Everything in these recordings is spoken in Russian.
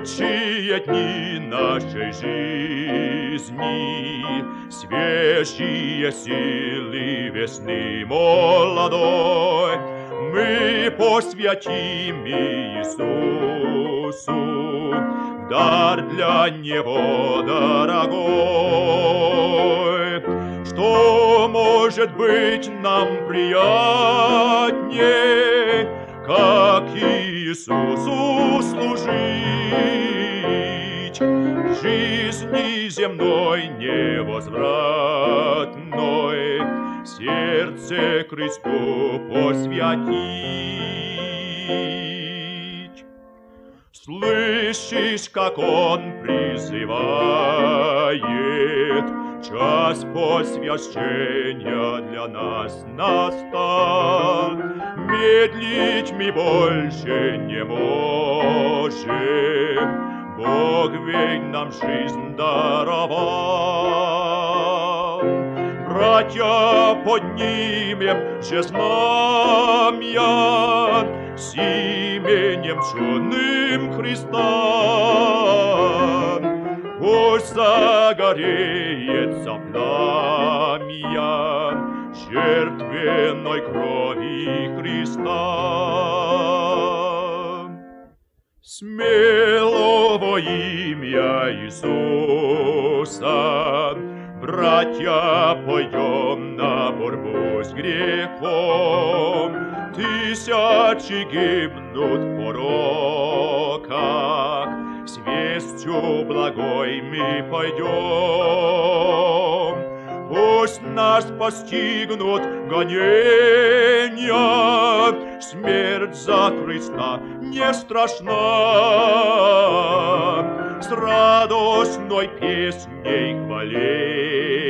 лучшие дни нашей жизни, свежие силы весны молодой, мы посвятим Иисусу в дар для Него дорогой. Что может быть нам приятней, как Иисусу служить, жизни земной невозвратной, сердце Христу посвятить. Слышишь, как Он призывает, час посвящения для нас настал. Медлить мы больше не можем, Бог ведь нам жизнь даровал. Братья, поднимем же знамя с именем черным Христа. Пусть загореется пламя жертвенной крови Христа. Смело во имя Иисуса, братья, пойдем на борьбу с грехом. Тысячи гибнут в пороках, с вестью благой мы пойдем. Пусть нас постигнут гонения, смерть за Христа не страшна. С радостной песней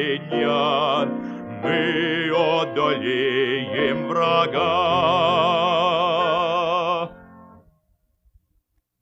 хваления мы одолеем врага.